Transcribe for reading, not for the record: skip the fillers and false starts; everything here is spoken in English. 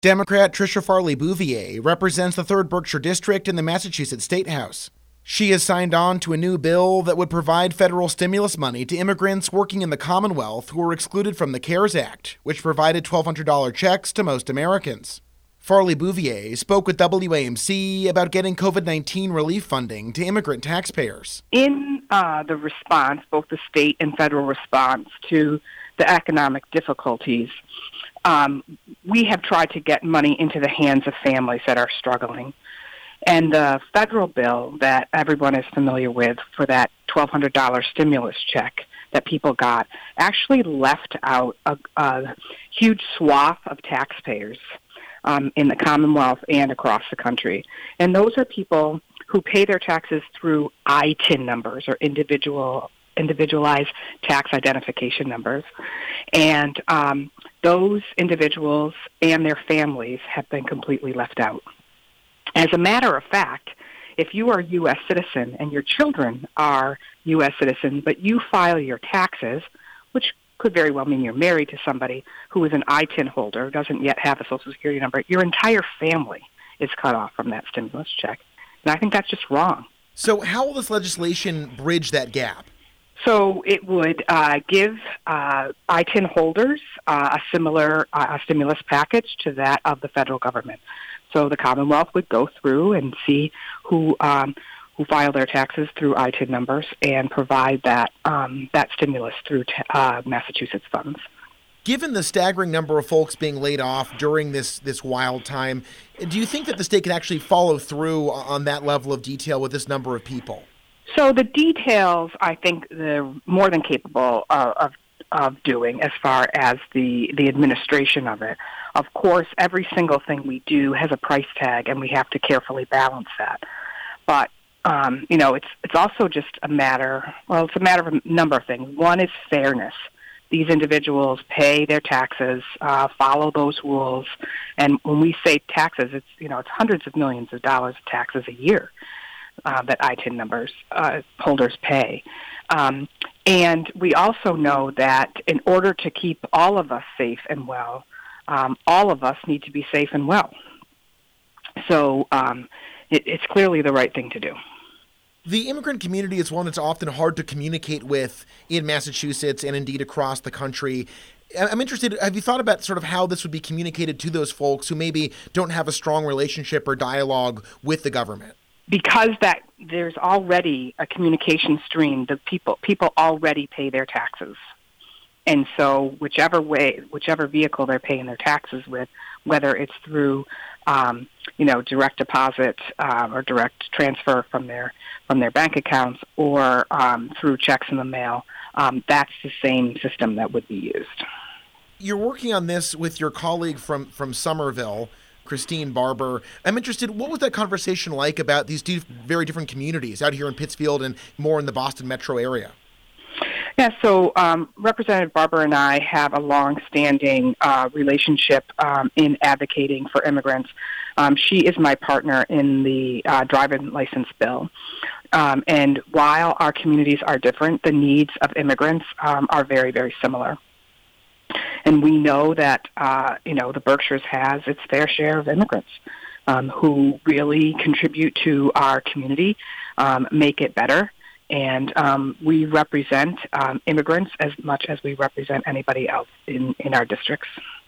Democrat Tricia Farley Bouvier represents the 3rd Berkshire District in the Massachusetts State House. She has signed on to a new bill that would provide federal stimulus money to immigrants working in the Commonwealth who were excluded from the CARES Act, which provided $1,200 checks to most Americans. Farley Bouvier spoke with WAMC about getting COVID-19 relief funding to immigrant taxpayers. In the response, both the state and federal response to the economic difficulties, we have tried to get money into the hands of families that are struggling. And the federal bill that everyone is familiar with for that $1,200 stimulus check that people got actually left out a huge swath of taxpayers in the Commonwealth and across the country. And those are people who pay their taxes through ITIN numbers, or individualized tax identification numbers. And those individuals and their families have been completely left out. As a matter of fact, if you are a U.S. citizen and your children are U.S. citizens, but you file your taxes, which could very well mean you're married to somebody who is an ITIN holder, doesn't yet have a Social Security number, your entire family is cut off from that stimulus check. And I think that's just wrong. So how will this legislation bridge that gap? So it would give ITIN holders a similar stimulus package to that of the federal government. So the Commonwealth would go through and see who file their taxes through ITIN numbers and provide that stimulus through Massachusetts funds. Given the staggering number of folks being laid off during this wild time, do you think that the state can actually follow through on that level of detail with this number of people? So the details, I think they're more than capable of doing as far as the administration of it. Of course, every single thing we do has a price tag, and we have to carefully balance that. But, it's also just it's a matter of a number of things. One is fairness. These individuals pay their taxes, follow those rules, and when we say taxes, it's hundreds of millions of dollars of taxes a year that ITIN numbers holders pay. And we also know that in order to keep all of us safe and well, all of us need to be safe and well. So it's clearly the right thing to do. The immigrant community is one that's often hard to communicate with in Massachusetts and indeed across the country. I'm interested, have you thought about sort of how this would be communicated to those folks who maybe don't have a strong relationship or dialogue with the government? Because there's already a communication stream, the people already pay their taxes. And so whichever vehicle they're paying their taxes with, whether it's through direct deposit or direct transfer from their bank accounts or through checks in the mail, that's the same system that would be used. You're working on this with your colleague from Somerville, Christine Barber. I'm interested, what was that conversation like about these two very different communities out here in Pittsfield and more in the Boston metro area? Yeah, so Representative Barber and I have a long-standing relationship in advocating for immigrants. She is my partner in the driving license bill. And while our communities are different, the needs of immigrants are very, very similar. And we know that, the Berkshires has its fair share of immigrants who really contribute to our community, make it better. And we represent immigrants as much as we represent anybody else in our districts.